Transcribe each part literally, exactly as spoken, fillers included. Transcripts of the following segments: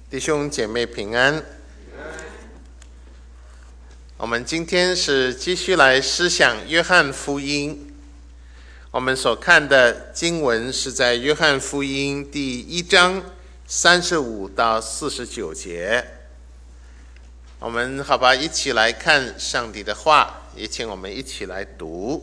弟兄姐妹平安。我们今天是继续来思想约翰福音。我们所看的经文是在约翰福音第一章三十五到四十九节。我们好吧，一起来看上帝的话，也请我们一起来读。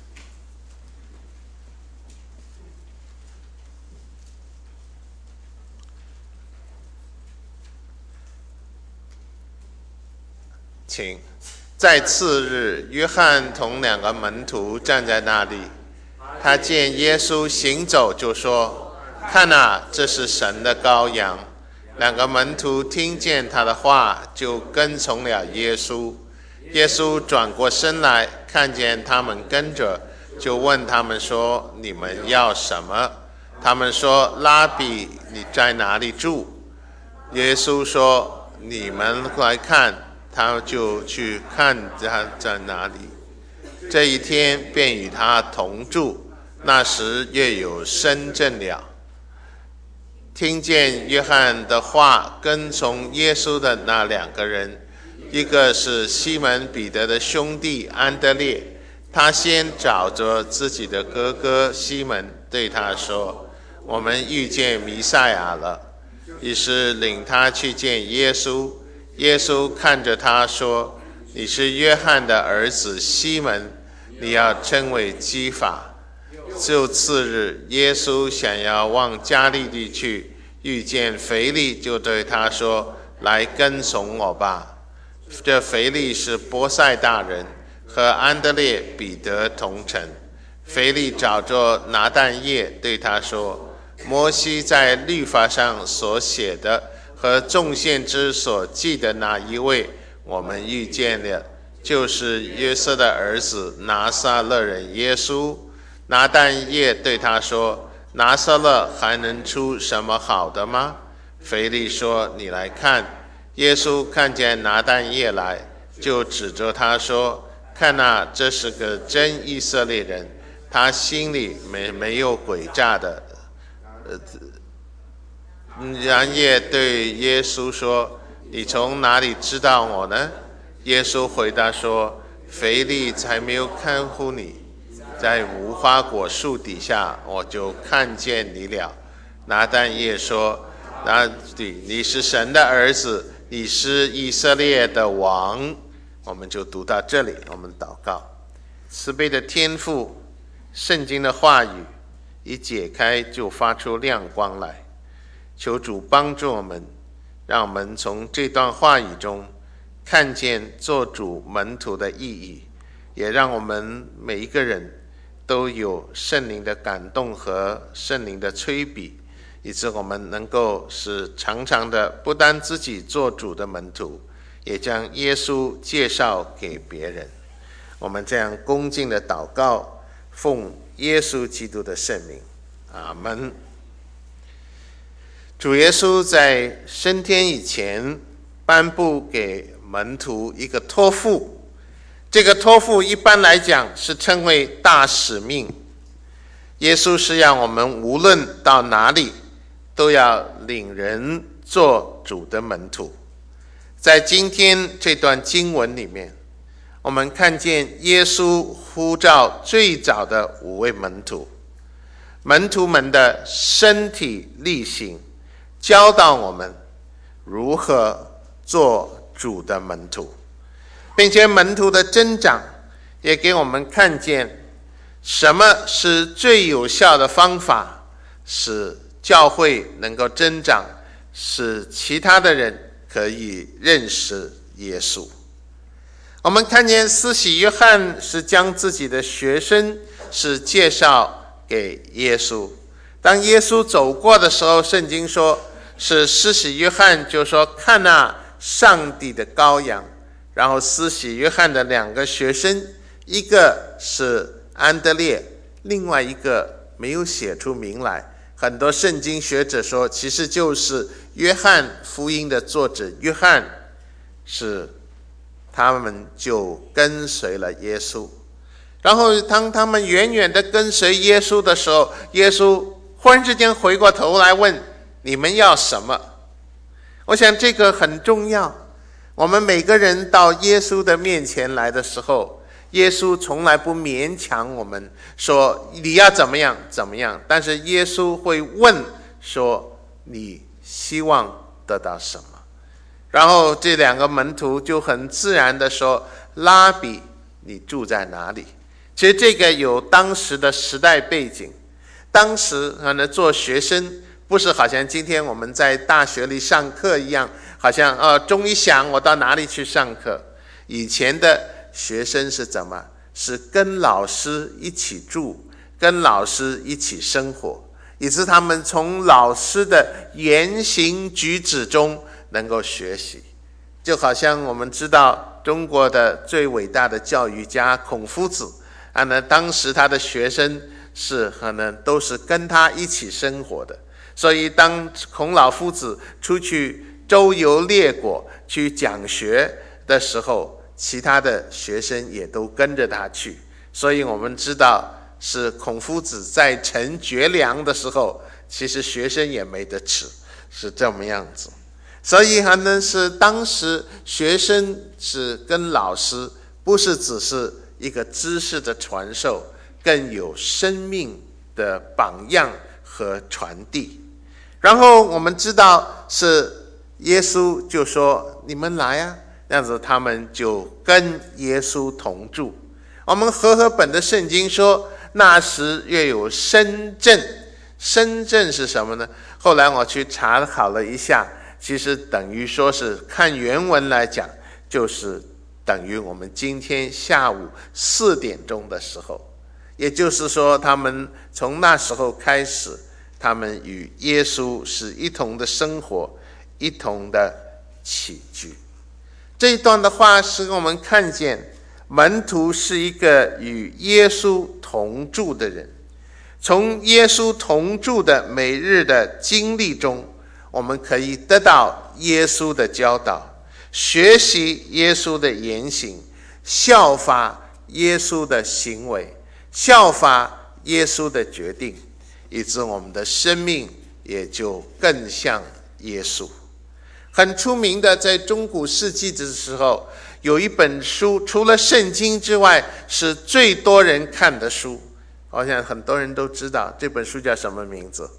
请。在次日，约翰同两个门徒站在那里，他见耶稣行走，就说：“看啊，这是神的羔羊。”两个门徒听见他的话，就跟从了耶稣。耶稣转过身来，看见他们跟着，就问他们说：“你们要什么？”他们说：“拉比，你在哪里住？”耶稣说：“你们来看。”他就去看他在哪里。这一天便与他同住，那时月有深正了。听见约翰的话跟从耶稣的那两个人，一个是西门彼得的兄弟安德烈，他先找着自己的哥哥西门，对他说：“我们遇见弥赛亚了。”于是领他去见耶稣。耶稣看着他说：“你是约翰的儿子西门，你要称为基法。”就次日，耶稣想要往加利利去，遇见腓利，就对他说：“来跟从我吧。”这腓利是波塞大人，和安德烈、彼得同城。腓利找着拿但业，对他说：“摩西在律法上所写的和众先知所记的那一位，我们遇见了，就是约瑟的儿子拿撒勒人耶稣。”拿但业对他说：“拿撒勒还能出什么好的吗？”腓利说：“你来看。”耶稣看见拿但业来，就指着他说：“看啊，这是个真以色列人，他心里没没有诡诈的。”呃然也对耶稣说：“你从哪里知道我呢？”耶稣回答说：“腓利才没有看护你，在无花果树底下，我就看见你了。”拿但业说：“那你是神的儿子，你是以色列的王。”我们就读到这里，我们祷告。慈悲的天父，圣经的话语一解开就发出亮光来。求主帮助我们，让我们从这段话语中看见做主门徒的意义，也让我们每一个人都有圣灵的感动和圣灵的催逼，以致我们能够是常常的不单自己做主的门徒，也将耶稣介绍给别人。我们这样恭敬的祷告，奉耶稣基督的圣名，阿们。主耶稣在升天以前颁布给门徒一个托付，这个托付一般来讲是称为大使命。耶稣是让我们无论到哪里都要领人做主的门徒。在今天这段经文里面，我们看见耶稣呼召最早的五位门徒，门徒们的身体力行教导我们如何做主的门徒，并且门徒的增长也给我们看见什么是最有效的方法，使教会能够增长，使其他的人可以认识耶稣。我们看见施洗约翰是将自己的学生是介绍给耶稣，当耶稣走过的时候，圣经说是施洗约翰就说：“看啊，上帝的羔羊。”然后施洗约翰的两个学生，一个是安德烈，另外一个没有写出名来。很多圣经学者说，其实就是约翰福音的作者约翰，是他们就跟随了耶稣。然后当他们远远的跟随耶稣的时候，耶稣忽然之间回过头来问：“你们要什么？” 我想这个很重要。我们每个人到耶稣的面前来的时候，耶稣从来不勉强我们说你要怎么样怎么样，但是耶稣会问说你希望得到什么。然后这两个门徒就很自然的说，拉比，你住在哪里？其实这个有当时的时代背景，当时可能做学生不是好像今天我们在大学里上课一样，好像呃钟一响我到哪里去上课。以前的学生是怎么？是跟老师一起住，跟老师一起生活，以致他们从老师的言行举止中能够学习。就好像我们知道中国的最伟大的教育家孔夫子啊，呢当时他的学生是可能都是跟他一起生活的，所以当孔老夫子出去周游列国去讲学的时候，其他的学生也都跟着他去。所以我们知道是孔夫子在陈绝粮的时候，其实学生也没得吃，是这么样子。所以呢，是当时学生是跟老师不是只是一个知识的传授，更有生命的榜样和传递。然后我们知道是耶稣就说你们来啊，这样子他们就跟耶稣同住。我们和合本的圣经说那时约有深圳，深圳是什么呢？后来我去查考了一下，其实等于说是看原文来讲，就是等于我们今天下午四点钟的时候。也就是说他们从那时候开始，他们与耶稣是一同的生活，一同的起居。这一段的话使我们看见门徒是一个与耶稣同住的人。从耶稣同住的每日的经历中，我们可以得到耶稣的教导，学习耶稣的言行，效法耶稣的行为，效法耶稣的决定，以致我们的生命也就更像耶稣。很出名的，在中古世纪的时候，有一本书，除了圣经之外是最多人看的书，我想很多人都知道这本书叫什么名字？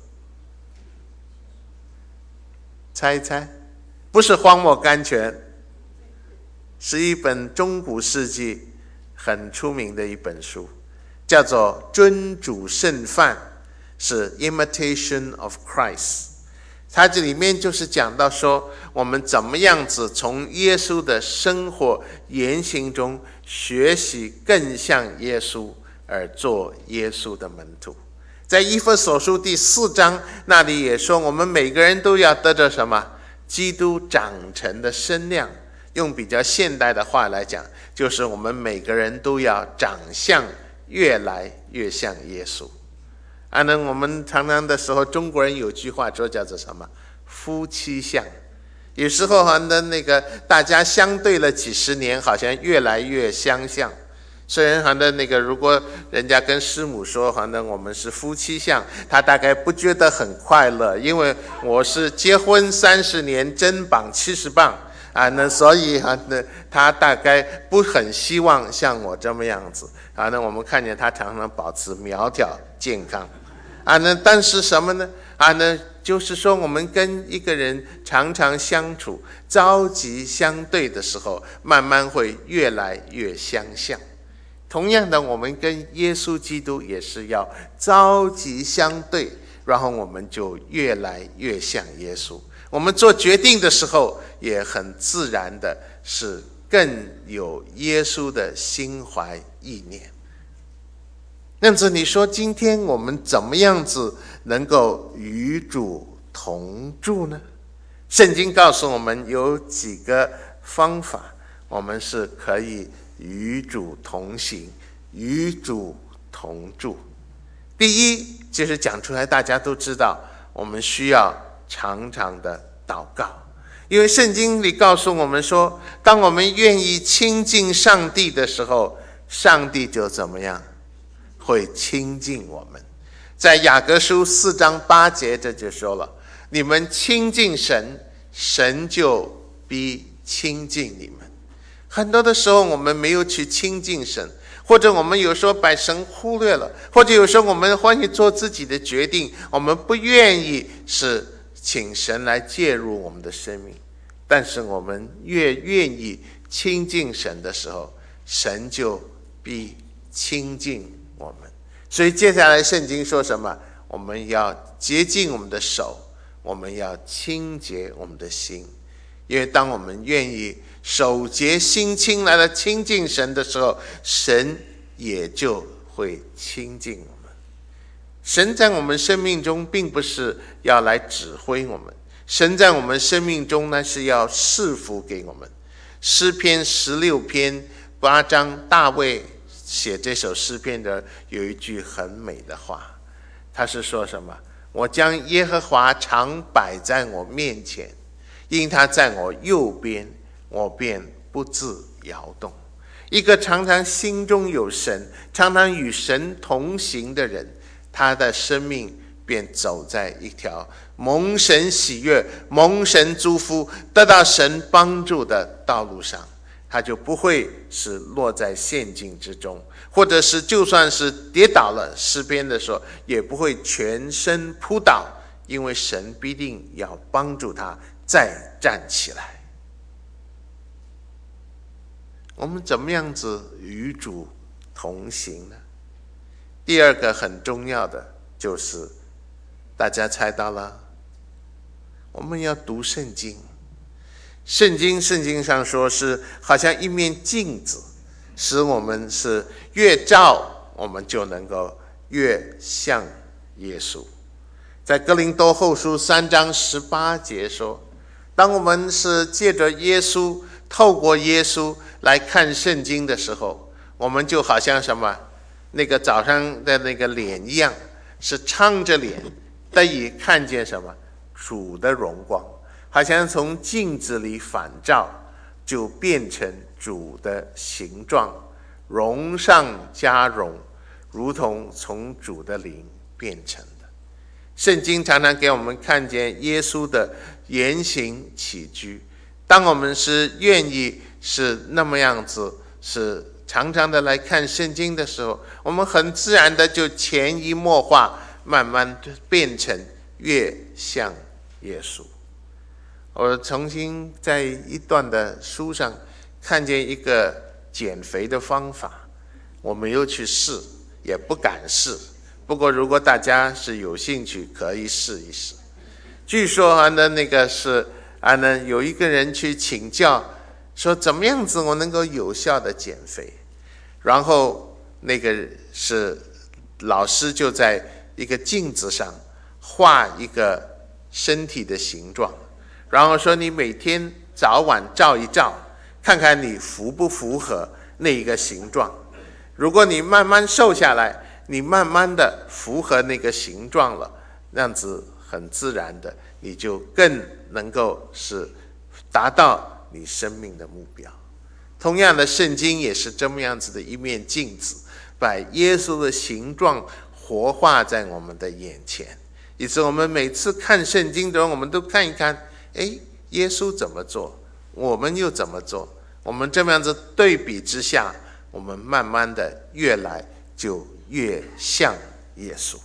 猜一猜？不是荒漠甘泉，是一本中古世纪很出名的一本书，叫做《尊主圣范》，是 Imitation of Christ。它这里面就是讲到说，我们怎么样子从耶稣的生活言行中学习更像耶稣，而做耶稣的门徒。在以弗所书第四章那里也说，我们每个人都要得着什么？基督长成的身量。用比较现代的话来讲，就是我们每个人都要长相越来越像耶稣。啊，那我们常常的时候，中国人有句话说叫做什么？夫妻相。有时候好像那个大家相对了几十年，好像越来越相像。虽然好像那个如果人家跟师母说好像我们是夫妻相，他大概不觉得很快乐，因为我是结婚三十年，真绑七十磅啊，那所以啊，那他大概不很希望像我这么样子啊。那我们看见他常常保持苗条健康。啊，那但是什么呢？啊，那就是说我们跟一个人常常相处，朝夕相对的时候，慢慢会越来越相像。同样的，我们跟耶稣基督也是要朝夕相对，然后我们就越来越像耶稣。我们做决定的时候，也很自然的是更有耶稣的心怀意念。那样子你说今天我们怎么样子能够与主同住呢？圣经告诉我们有几个方法，我们是可以与主同行，与主同住。第一就是讲出来大家都知道，我们需要常常的祷告。因为圣经里告诉我们说，当我们愿意亲近上帝的时候，上帝就怎么样？会亲近我们。在雅各书四章八节这就说了，你们亲近神， 神就必亲近你们。很多的时候我们没有去亲近神，或者我们有时候把神忽略了，或者有时候我们欢喜做自己的决定，我们不愿意是请神来介入我们的生命。但是我们越愿意亲近神的时候，神就必亲近我们。所以接下来圣经说什么？我们要洁净我们的手，我们要清洁我们的心。因为当我们愿意手洁心清来了亲近神的时候，神也就会亲近我们。神在我们生命中并不是要来指挥我们，神在我们生命中呢是要赐福给我们。诗篇十六篇八章，大卫写这首诗篇的有一句很美的话，他是说什么？我将耶和华常摆在我面前，因他在我右边，我便不自摇动。一个常常心中有神，常常与神同行的人，他的生命便走在一条蒙神喜悦、蒙神祝福、得到神帮助的道路上。他就不会是落在陷阱之中，或者是就算是跌倒了，诗篇的时候也不会全身扑倒，因为神必定要帮助他再站起来。我们怎么样子与主同行呢？第二个很重要的就是，大家猜到了，我们要读圣经。圣经圣经上说是好像一面镜子，使我们是越照我们就能够越像耶稣。在哥林多后书三章十八节说，当我们是借着耶稣，透过耶稣来看圣经的时候，我们就好像什么，那个早上的那个脸一样，是敞着脸得以看见什么？主的荣光，好像从镜子里反照，就变成主的形状，荣上加荣，如同从主的灵变成的。圣经常常给我们看见耶稣的言行起居。当我们是愿意是那么样子，是常常的来看圣经的时候，我们很自然的就潜移默化，慢慢变成越像耶稣。我重新在一段的书上看见一个减肥的方法，我没有去试，也不敢试，不过如果大家是有兴趣可以试一试。据说啊，那那个是啊，呢有一个人去请教说怎么样子我能够有效的减肥，然后那个是老师就在一个镜子上画一个身体的形状，然后说你每天早晚照一照，看看你符不符合那一个形状。如果你慢慢瘦下来，你慢慢的符合那个形状了，那样子很自然的，你就更能够是达到你生命的目标。同样的，圣经也是这么样子的一面镜子，把耶稣的形状活化在我们的眼前，以致我们每次看圣经的时候，我们都看一看，诶，耶稣怎么做，我们又怎么做，我们这么样子对比之下，我们慢慢的越来就越像耶稣。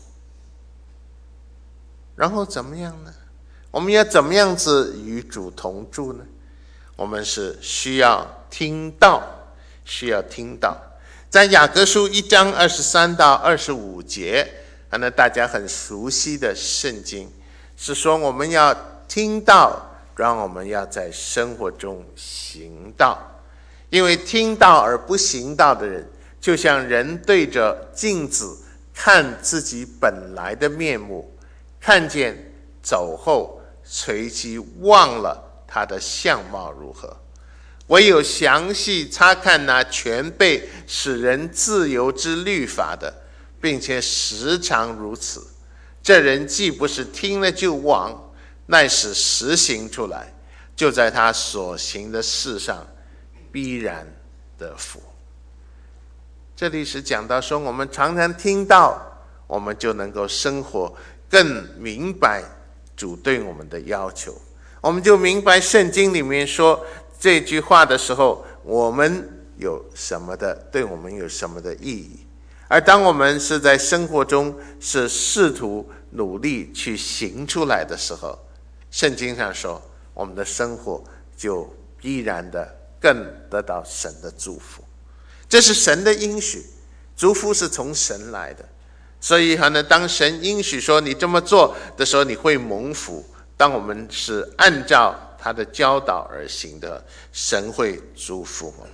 然后怎么样呢？我们要怎么样子与主同住呢？我们是需要听道，需要听道。在雅各书一章二十三到二十五节，那大家很熟悉的圣经，是说我们要听道，让我们要在生活中行道。因为听道而不行道的人，就像人对着镜子看自己本来的面目，看见走后随即忘了他的相貌如何。唯有详细察看那全备使人自由之律法的，并且时常如此，这人既不是听了就忘，乃是实行出来，就在他所行的事上必然得福。这里是讲到说，我们常常听到，我们就能够生活更明白主对我们的要求。 我们就明白圣经里面说这句话的时候，我们有什么的，对我们有什么的意义。而当我们是在生活中是试图努力去行出来的时候，圣经上说我们的生活就依然的更得到神的祝福。这是神的应许，祝福是从神来的。所以呢，当神应许说你这么做的时候，你会蒙福。当我们是按照他的教导而行的，神会祝福我们。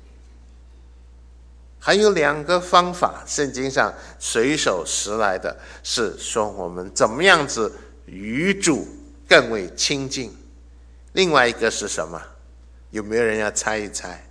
还有两个方法，圣经上随手拾来的，是说我们怎么样子与主更为亲近。另外一个是什么？有没有人要猜一猜？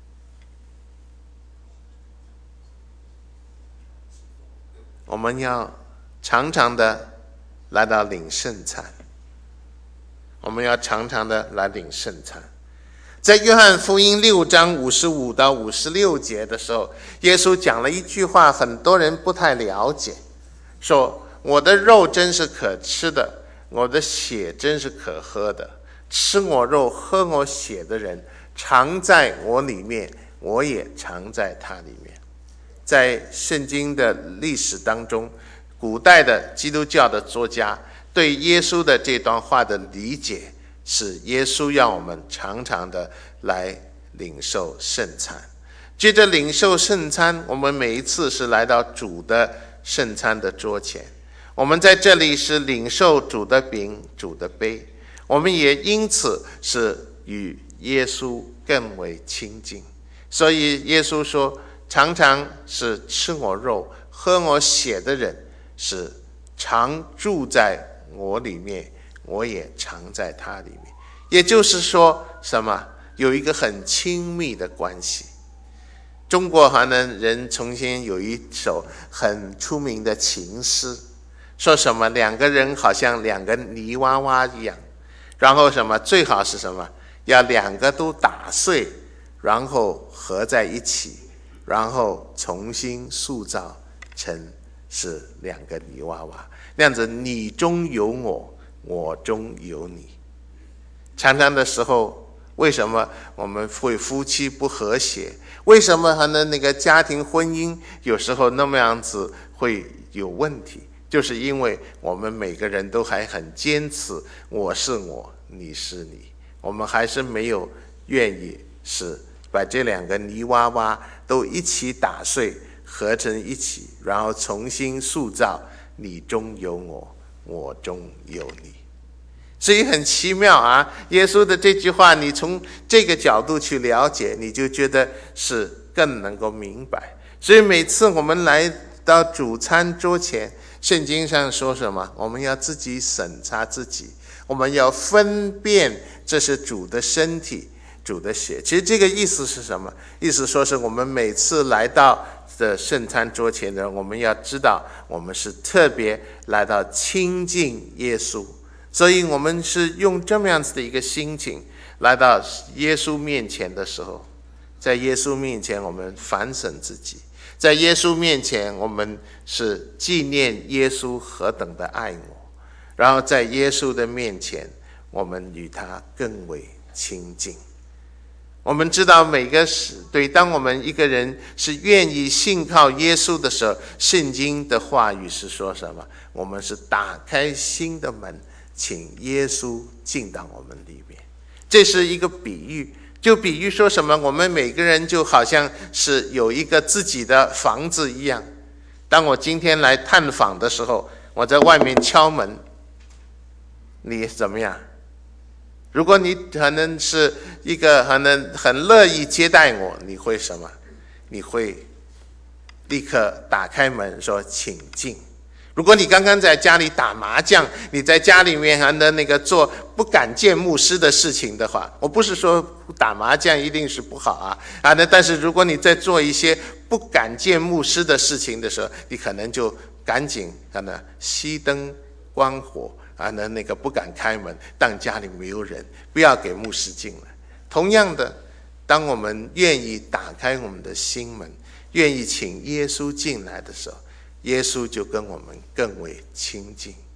我们要常常的来到领圣餐，我们要常常的来领圣餐。在约翰福音六章五十五到五十六节的时候，耶稣讲了一句话，很多人不太了解，说我的肉真是可吃的，我的血真是可喝的，吃我肉喝我血的人常在我里面，我也常在他里面。在圣经的历史当中，古代的基督教的作家对耶稣的这段话的理解是，耶稣要我们常常的来领受圣餐。接着领受圣餐，我们每一次是来到主的圣餐的桌前，我们在这里是领受主的饼主的杯，我们也因此是与耶稣更为亲近。所以耶稣说，常常是吃我肉喝我血的人是常住在我里面，我也常在他里面。也就是说什么？有一个很亲密的关系。中国好像人从前有一首很出名的情诗，说什么两个人好像两个泥娃娃一样，然后什么最好是什么？要两个都打碎，然后合在一起，然后重新塑造成是两个泥娃娃，那样子你中有我，我中有你。常常的时候，为什么我们会夫妻不和谐？为什么可能那个家庭婚姻有时候那么样子会有问题？就是因为我们每个人都还很坚持我是我，你是你，我们还是没有愿意是把这两个泥娃娃都一起打碎，合成一起，然后重新塑造你中有我，我中有你。所以很奇妙啊，耶稣的这句话你从这个角度去了解，你就觉得是更能够明白。所以每次我们来到主餐桌前，圣经上说什么？我们要自己审查自己，我们要分辨这是主的身体主的血。其实这个意思是什么？意思说是我们每次来到的圣餐桌前的人，我们要知道我们是特别来到亲近耶稣，所以我们是用这么样子的一个心情来到耶稣面前的时候，在耶稣面前我们反省自己，在耶稣面前我们是纪念耶稣何等的爱我，然后在耶稣的面前我们与他更为亲近。我们知道每个对，当我们一个人是愿意信靠耶稣的时候，圣经的话语是说什么？我们是打开心的门，请耶稣进到我们里面。这是一个比喻，就比喻说什么？我们每个人就好像是有一个自己的房子一样。当我今天来探访的时候，我在外面敲门，你怎么样？如果你可能是一个可能很乐意接待我，你会什么？你会立刻打开门说请进。如果你刚刚在家里打麻将，你在家里面还能那个做不敢见牧师的事情的话，我不是说打麻将一定是不好啊啊！那但是如果你在做一些不敢见牧师的事情的时候，你可能就赶紧可能熄灯关火。啊，那那个不敢开门，当家里没有人，不要给牧师进来。同样的，当我们愿意打开我们的心门，愿意请耶稣进来的时候，耶稣就跟我们更为亲近。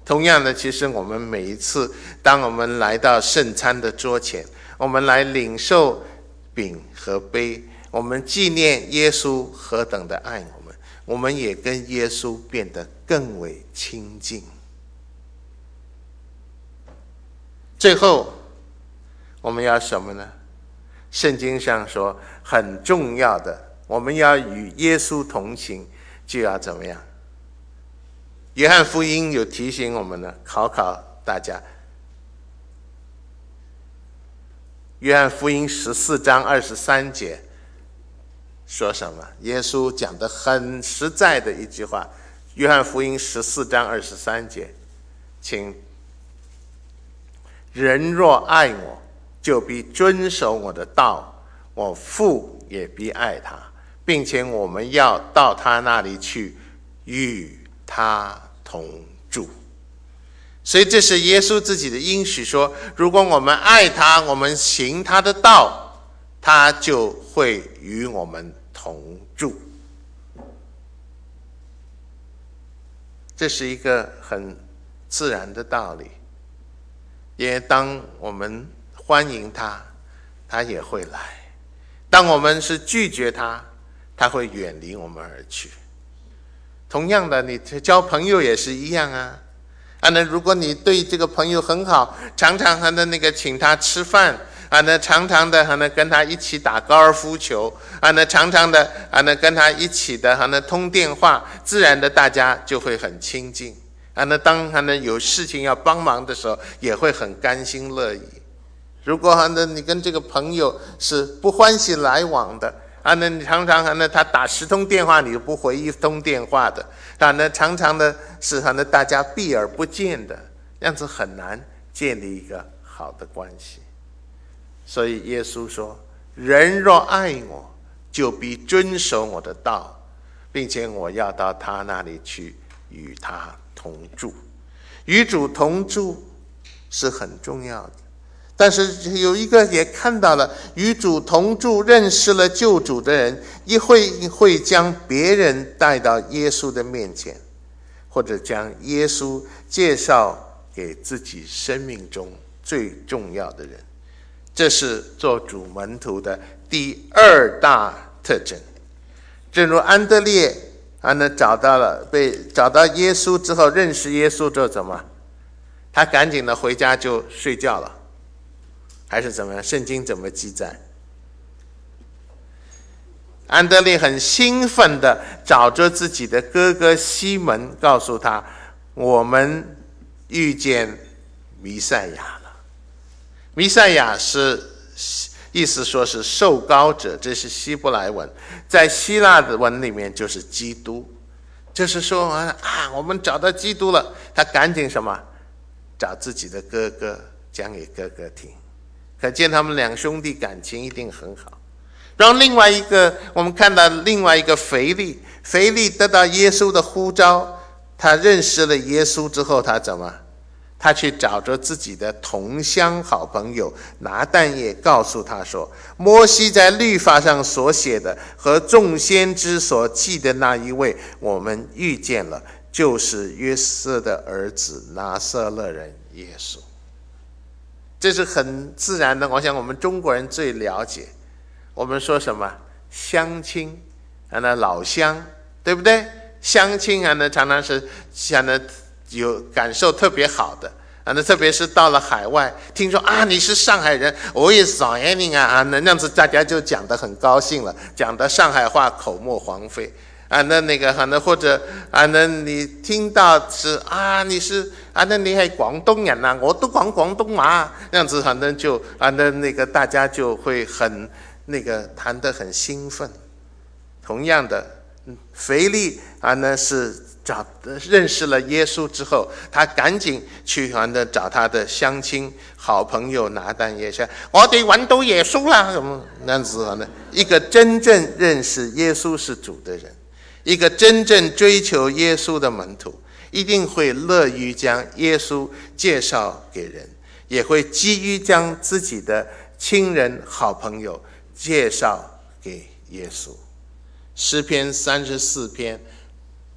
同样的，其实我们每一次当我们来到圣餐的桌前，我们来领受饼和杯，我们纪念耶稣何等的爱我们，我们也跟耶稣变得更为亲近。最后我们要什么呢？圣经上说很重要的，我们要与耶稣同行，就要怎么样？约翰福音有提醒我们呢，考考大家。约翰福音十四章二十三节说什么？耶稣讲的很实在的一句话。约翰福音十四章二十三节，请：人若爱我，就必遵守我的道，我父也必爱他，并且我们要到他那里去，与他同住。所以这是耶稣自己的应许，说如果我们爱他，我们行他的道，他就会与我们同住。这是一个很自然的道理，因为当我们欢迎他，他也会来；当我们是拒绝他，他会远离我们而去。同样的，你交朋友也是一样啊。啊，那如果你对这个朋友很好，常常和那个请他吃饭啊，那常常的和那跟他一起打高尔夫球啊，那常常的啊，那跟他一起的和那通电话，自然的大家就会很亲近啊。那当他呢有事情要帮忙的时候，也会很甘心乐意。如果哈呢你跟这个朋友是不欢喜来往的啊，那你常常哈呢他打十通电话，你就不回一通电话的啊，那常常的是哈呢大家避而不见的，这样子很难建立一个好的关系。所以耶稣说：人若爱我，就必遵守我的道，并且我要到他那里去，与他同住。与主同住是很重要的，但是有一个也看到了，与主同住认识了救主的人，一会会将别人带到耶稣的面前，或者将耶稣介绍给自己生命中最重要的人。这是做主门徒的第二大特征。正如安德烈啊，那找到了被找到耶稣之后，认识耶稣之后怎么？他赶紧的回家就睡觉了，还是怎么样？圣经怎么记载？安德烈很兴奋的找着自己的哥哥西门，告诉他：我们遇见弥赛亚了。弥赛亚是意思说是受膏者，这是希伯来文，在希腊的文里面就是基督。就是说啊，我们找到基督了，他赶紧什么？找自己的哥哥讲给哥哥听，可见他们两兄弟感情一定很好。然后另外一个，我们看到另外一个腓利，腓利得到耶稣的呼召，他认识了耶稣之后，他怎么？他去找着自己的同乡好朋友拿但业，告诉他说：摩西在律法上所写的和众先知所记的那一位，我们遇见了，就是约瑟的儿子拿撒勒人耶稣。这是很自然的，我想我们中国人最了解。我们说什么乡亲啊，那老乡，对不对？乡亲啊，那常常是想的有感受特别好的啊，那特别是到了海外，听说啊你是上海人，我也是上海人啊，那样子大家就讲得很高兴了，讲的上海话口沫横飞啊，那那个那或者啊，那你听到是啊你是啊，那你还广东人啊，我都讲广东话，这样子反正就啊，那那个大家就会很那个谈得很兴奋。同样的，腓利啊，那是找认识了耶稣之后，他赶紧去完的找他的乡亲好朋友拿但业说：我哋揾到耶穌啦！咁那样子呢，一个真正认识耶稣是主的人，一个真正追求耶稣的门徒，一定会乐于将耶稣介绍给人，也会急于将自己的亲人好朋友介绍给耶稣。诗篇三十四篇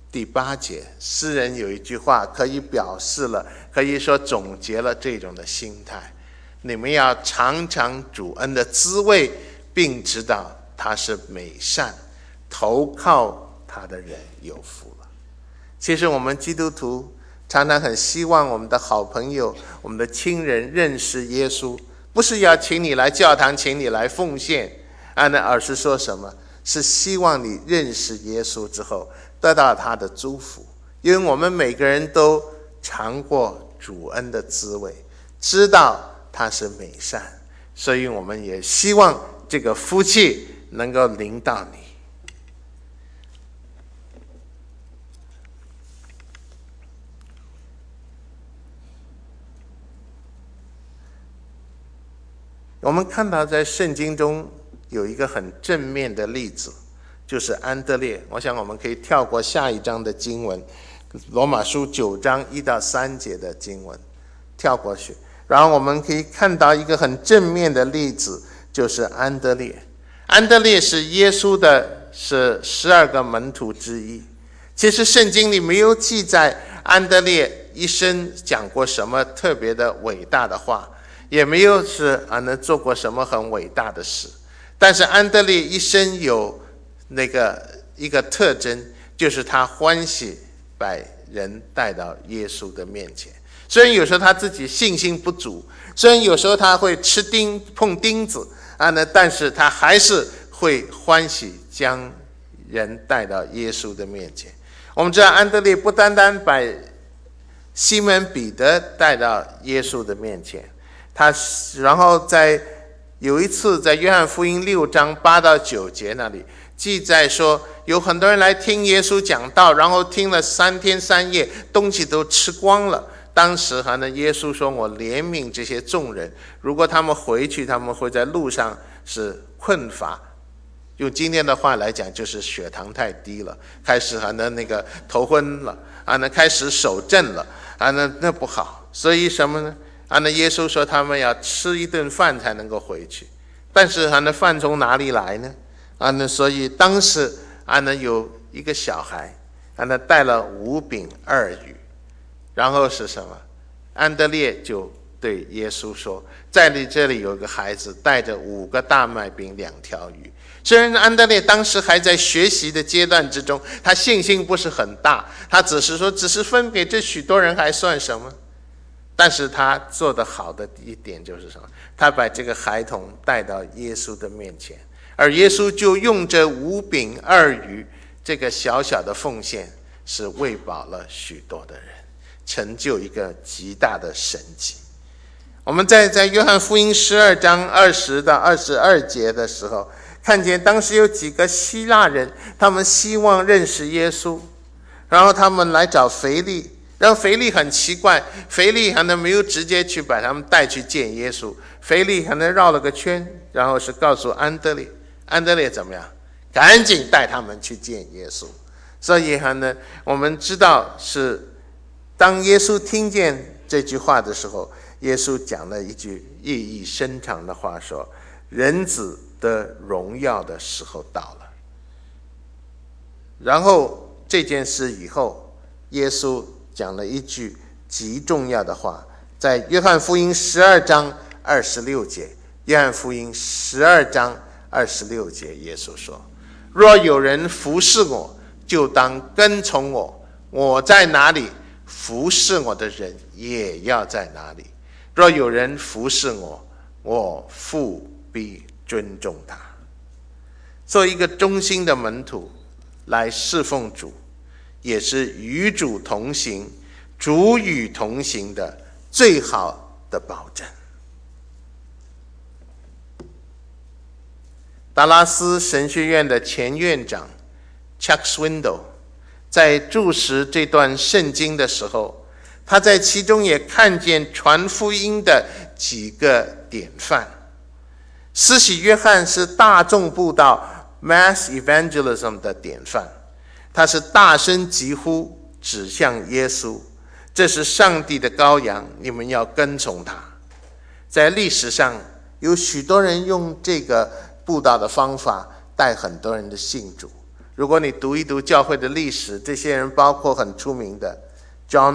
第八节，诗人有一句话可以表示了，可以说总结了这种的心态：你们要尝尝主恩的滋味，并知道他是美善，投靠他的人有福了。其实我们基督徒常常很希望我们的好朋友、我们的亲人认识耶稣，不是要请你来教堂，请你来奉献啊，那而是说什么？是希望你认识耶稣之后得到他的祝福，因为我们每个人都尝过主恩的滋味，知道他是美善，所以我们也希望这个福气能够临到你。我们看到在圣经中有一个很正面的例子，就是安德烈。我想我们可以跳过下一章的经文，罗马书九章一到三节的经文跳过去，然后我们可以看到一个很正面的例子，就是安德烈。安德烈是耶稣的是十二个门徒之一。其实圣经里没有记载安德烈一生讲过什么特别的伟大的话，也没有是啊能做过什么很伟大的事。但是安德烈一生有那个一个特征，就是他欢喜把人带到耶稣的面前。虽然有时候他自己信心不足，虽然有时候他会吃钉碰钉子啊，那但是他还是会欢喜将人带到耶稣的面前。我们知道安德烈不单单把西门彼得带到耶稣的面前，他然后在有一次在约翰福音六章八到九节那里记载说，有很多人来听耶稣讲道，然后听了三天三夜，东西都吃光了。当时哈呢，耶稣说：“我怜悯这些众人，如果他们回去，他们会在路上是困乏。”用今天的话来讲，就是血糖太低了，开始哈呢那个头昏了啊，那开始手震了啊，那那不好。所以什么呢？啊，那耶稣说他们要吃一顿饭才能够回去，但是啊，那饭从哪里来呢？啊，那所以当时啊，那有一个小孩啊，那带了五饼二鱼，然后是什么？安德烈就对耶稣说，在你这里有个孩子带着五个大麦饼两条鱼。虽然安德烈当时还在学习的阶段之中，他信心不是很大，他只是说只是分给这许多人还算什么？但是他做得好的一点就是什么？他把这个孩童带到耶稣的面前，而耶稣就用这五饼二鱼这个小小的奉献，是喂饱了许多的人，成就一个极大的神迹。我们在在约翰福音十二章二十到二十二节的时候，看见当时有几个希腊人，他们希望认识耶稣，然后他们来找腓力。然后腓力很奇怪，腓力可能没有直接去把他们带去见耶稣，腓力可能绕了个圈，然后是告诉安德烈，安德烈怎么样？赶紧带他们去见耶稣。所以呢，我们知道是当耶稣听见这句话的时候，耶稣讲了一句意义深长的话，说：“人子的荣耀的时候到了。”然后这件事以后，耶稣讲了一句极重要的话，在约翰福音十二章二十六节，约翰福音十二章二十六节，耶稣说：“若有人服侍我，就当跟从我，我在哪里，服侍我的人也要在哪里。若有人服侍我，我父必尊重他。”做一个忠心的门徒来侍奉主，也是与主同行，主与同行的最好的保证。达拉斯神学院的前院长 Chuck Swindoll 在注释这段圣经的时候，他在其中也看见传福音的几个典范。施洗约翰是大众布道 mass evangelism 的典范，他是大声疾呼指向耶稣，这是上帝的羔羊，你们要跟从他。在历史上有许多人用这个布道的方法带很多人的信主， 如果你读一读教会的历史，这些人包括很出名的 John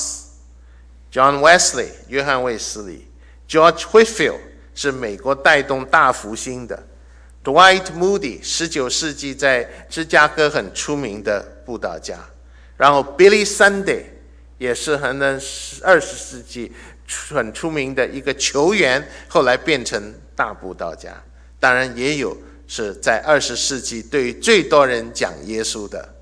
Knox、John Wesley 约翰卫斯理、George Whitefield 是美国带动大复兴的， Dwight Moody 十九世纪在芝加哥很出名的布道家，然后 Billy Sunday 也是很二十世纪很出名的一个球员，后来变成大布道家。当然也有是在二十世纪对最多人讲耶稣的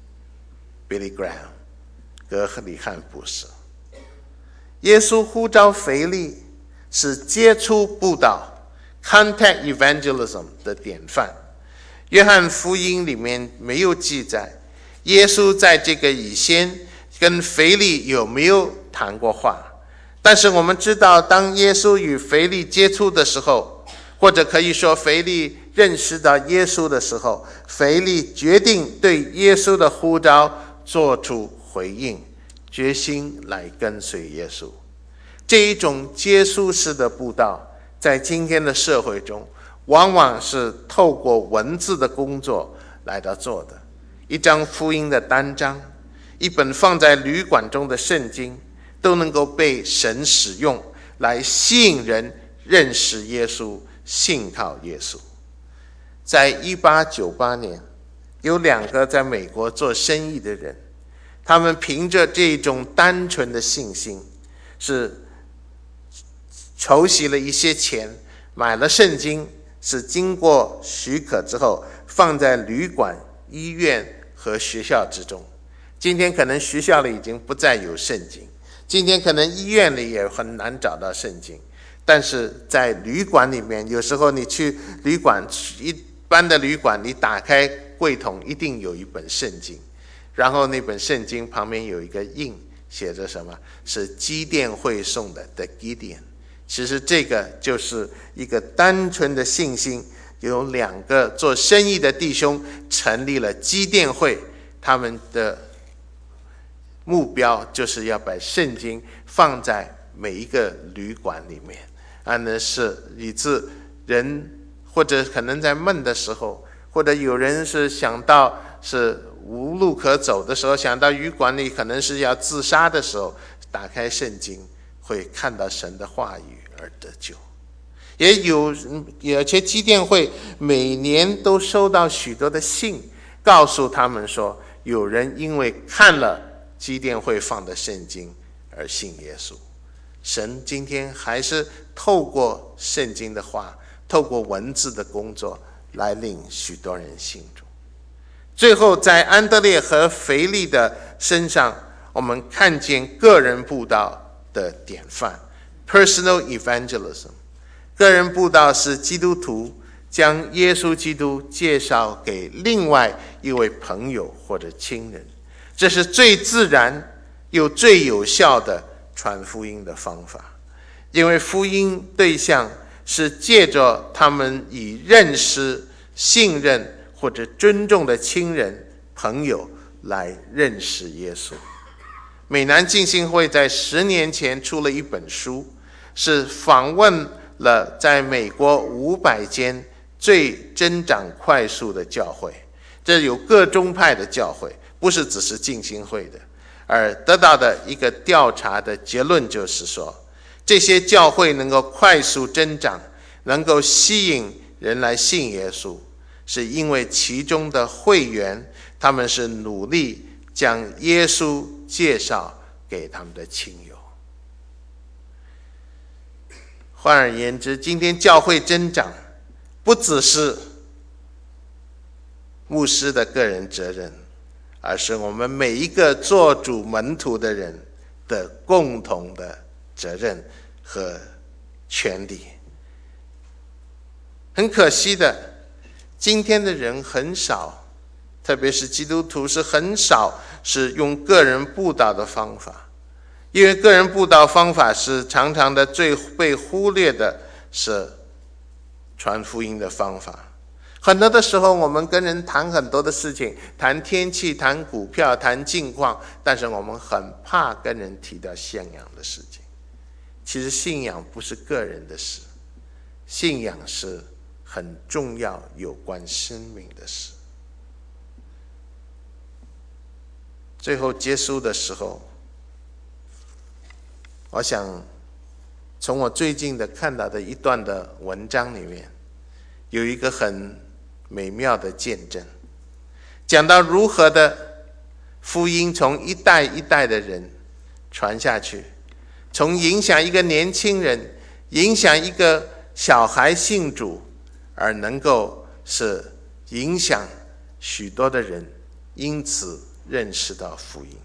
Billy Graham 格里汉布什。耶稣呼召腓利是接触布道 contact evangelism 的典范。约翰福音里面没有记载耶稣在这个以前跟腓利有没有谈过话，但是我们知道当耶稣与腓利接触的时候，或者可以说腓利认识到耶稣的时候，腓利决定对耶稣的呼召做出回应，决心来跟随耶稣。这一种接触式的布道在今天的社会中往往是透过文字的工作来到做的。一张福音的单张，一本放在旅馆中的圣经，都能够被神使用来吸引人认识耶稣，信靠耶稣。在一八九八年，有两个在美国做生意的人，他们凭着这种单纯的信心，是筹集了一些钱，买了圣经，是经过许可之后放在旅馆、医院和学校之中。今天可能学校里已经不再有圣经，今天可能医院里也很难找到圣经，但是在旅馆里面，有时候你去旅馆，一般的旅馆你打开柜桶一定有一本圣经，然后那本圣经旁边有一个印，写着什么？是基甸会送的 The Gideon。 其实这个就是一个单纯的信心，有两个做生意的弟兄成立了基甸会，他们的目标就是要把圣经放在每一个旅馆里面，啊，那是以致人或者可能在闷的时候，或者有人是想到是无路可走的时候，想到旅馆里可能是要自杀的时候，打开圣经会看到神的话语而得救。也有而且基甸会每年都收到许多的信，告诉他们说有人因为看了基甸会放的圣经而信耶稣。神今天还是透过圣经的话，透过文字的工作来令许多人信主。最后在安德烈和腓利的身上，我们看见个人布道的典范 personal evangelism。 个人布道是基督徒将耶稣基督介绍给另外一位朋友或者亲人，这是最自然又最有效的传福音的方法。因为福音对象是借着他们以认识、信任或者尊重的亲人朋友来认识耶稣。美南浸信会在十年前出了一本书，是访问了在美国五百间最增长快速的教会，这有各宗派的教会，不是只是浸信会的，而得到的一个调查的结论就是说，这些教会能够快速增长，能够吸引人来信耶稣，是因为其中的会员他们是努力将耶稣介绍给他们的亲友。换而言之，今天教会增长不只是牧师的个人责任，而是我们每一个做主门徒的人的共同的责任和权利。很可惜的，今天的人很少，特别是基督徒是很少是用个人布道的方法，因为个人布道方法是常常的最被忽略的是传福音的方法。很多的时候我们跟人谈很多的事情，谈天气，谈股票，谈境况，但是我们很怕跟人提到信仰的事情。其实信仰不是个人的事，信仰是很重要有关生命的事。 最后结束的时候，我想从我最近的看到的一段的文章里面，有一个很美妙的见证，讲到如何的福音从一代一代的人传下去，从影响一个年轻人，影响一个小孩信主，而能够是影响许多的人，因此认识到福音。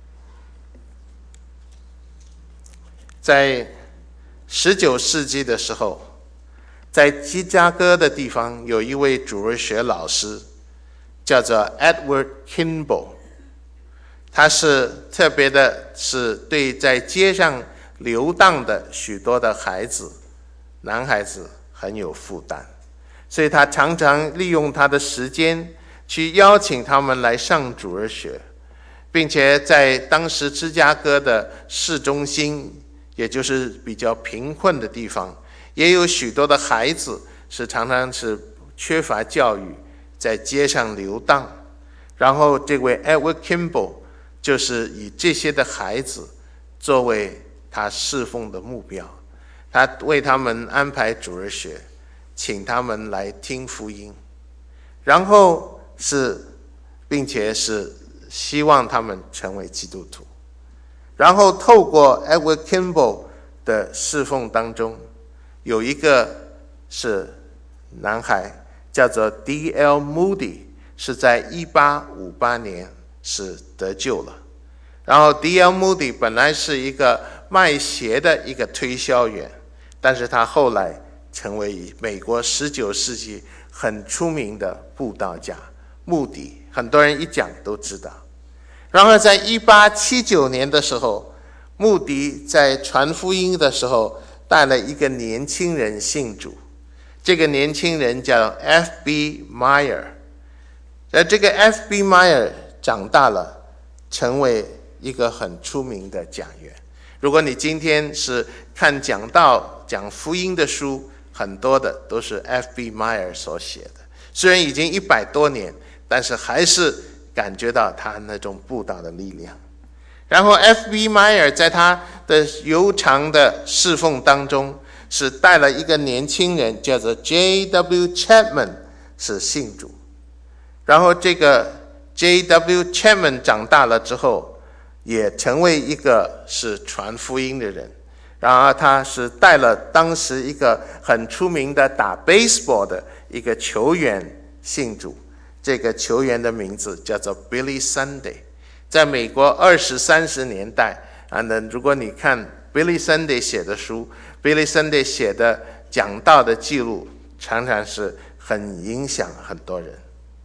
在十九世纪的时候，在芝加哥的地方有一位主日学老师，叫做 Edward Kimball。他是特别的是对在街上流荡的许多的孩子，男孩子很有负担，所以他常常利用他的时间去邀请他们来上主日学，并且在当时芝加哥的市中心，也就是比较贫困的地方，也有许多的孩子是常常是缺乏教育，在街上流荡。然后这位 Edward Kimball 就是以这些的孩子作为他侍奉的目标，他为他们安排主日学，请他们来听福音，然后是并且是希望他们成为基督徒。然后透过 Edward Kimball 的侍奉当中，有一个是男孩叫做 D L Moody， 是在一八五八年是得救了。然后 D L Moody 本来是一个卖鞋的一个推销员，但是他后来成为美国十九世纪很出名的布道家，穆迪，很多人一讲都知道。然后在一八七九年的时候，穆迪在传福音的时候带了一个年轻人信主，这个年轻人叫 F B Meyer。 而这个 F B Meyer 长大了，成为一个很出名的讲员。如果你今天是看讲道讲福音的书，很多的都是 F B Meyer 所写的，虽然已经一百多年，但是还是感觉到他那种布道的力量。然后 F B Meyer 在他的悠长的侍奉当中，是带了一个年轻人叫做 J W Chapman 是信主。然后这个 J W Chapman 长大了之后，也成为一个是传福音的人。然后他是带了当时一个很出名的打 baseball 的一个球员信主，这个球员的名字叫做 Billy Sunday。 在美国二十三十年代啊，那如果你看 Billy Sunday 写的书， Billy Sunday 写的讲道的记录，常常是很影响很多人。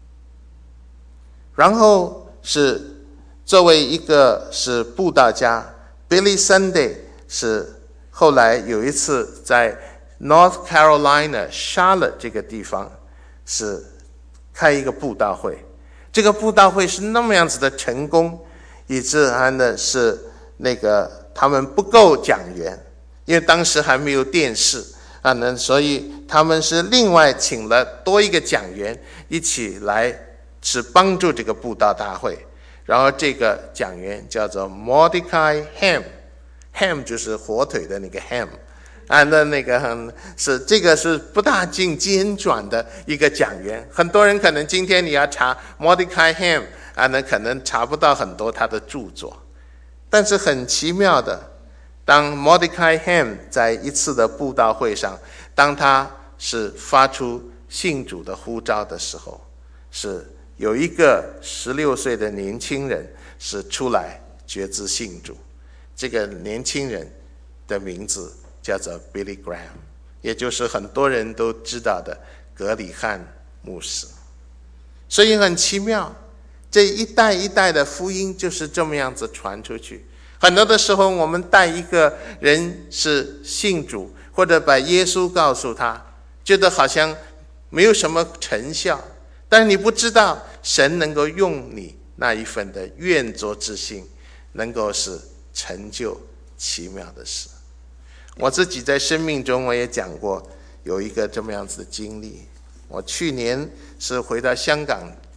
然后是作为一个是布道家， Billy Sunday 是后来有一次在 North Carolina Charlotte 这个地方是开一个布道会，这个布道会是那么样子的成功，以致他呢是那个他们不够讲员，因为当时还没有电视啊，呢所以他们是另外请了多一个讲员一起来是帮助这个布道大会。然后这个讲员叫做 Mordecai Ham， Ham 就是火腿的那个 Ham 啊，那那个很是这个是不大尽经转的一个讲员。很多人可能今天你要查 Mordecai Ham 啊，那可能查不到很多他的著作。但是很奇妙的，当 Mordecai Ham 在一次的布道会上，当他是发出信主的呼召的时候，是有一个十六岁的年轻人是出来决志信主。这个年轻人的名字叫做 Billy Graham， 也就是很多人都知道的格里汉牧师。所以很奇妙，这一代一代的福音就是这么样子传出去。很多的时候我们带一个人是信主，或者把耶稣告诉他，觉得好像没有什么成效，但是你不知道神能够用你那一份的愿作之心，能够是成就奇妙的事。我自己在生命中我也讲过有一个这么样子的经历。我去年是回到香港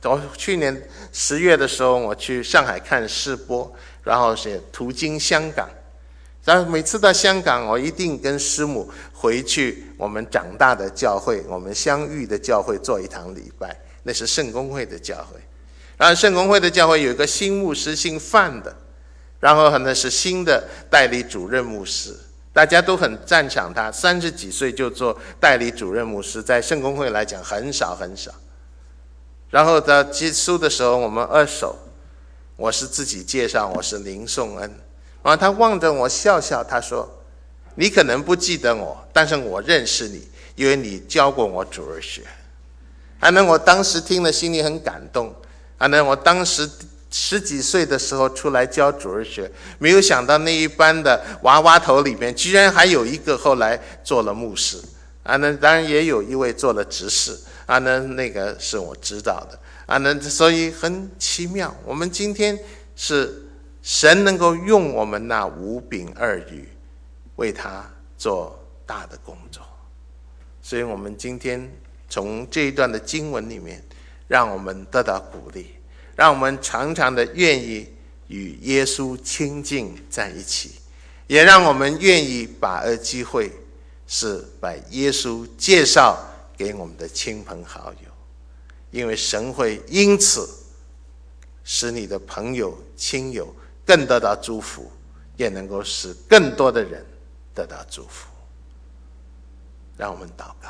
我去年十月的时候，我去上海看世播，然后是途经香港。然后每次到香港，我一定跟师母回去我们长大的教会，我们相遇的教会做一堂礼拜，那是圣公会的教会。然后圣公会的教会有一个新牧师，姓范的，然后可能是新的代理主任牧师，大家都很赞赏他，三十几岁就做代理主任牧师，在圣公会来讲很少很少。然后在接书的时候，我们二手，我是自己介绍，我是林颂恩。然后他望着我笑笑，他说：“你可能不记得我，但是我认识你，因为你教过我主日学。”反正我当时听了心里很感动。反正我当时十几岁的时候出来教主日学，没有想到那一班的娃娃头里面居然还有一个后来做了牧师啊，那当然也有一位做了执事啊，那那个是我知道的啊，那所以很奇妙。我们今天是神能够用我们那五饼二鱼为他做大的工作，所以我们今天从这一段的经文里面，让我们得到鼓励，让我们常常的愿意与耶稣亲近在一起，也让我们愿意把握机会，是把耶稣介绍给我们的亲朋好友，因为神会因此使你的朋友亲友更得到祝福，也能够使更多的人得到祝福。让我们祷告。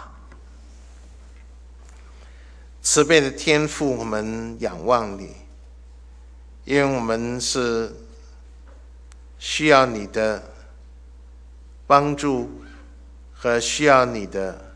慈悲的天父，我们仰望你，因为我们是需要你的帮助和需要你的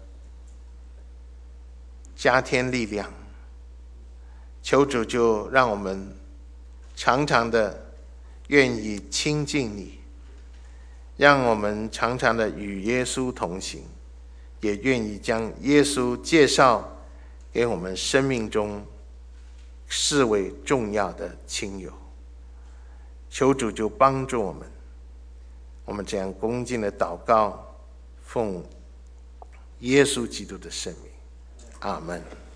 加添力量。求主就让我们常常的愿意亲近你，让我们常常的与耶稣同行，也愿意将耶稣介绍给我们生命中视为重要的亲友。求主就帮助我们，我们这样恭敬的祷告，奉耶稣基督的圣名，阿们。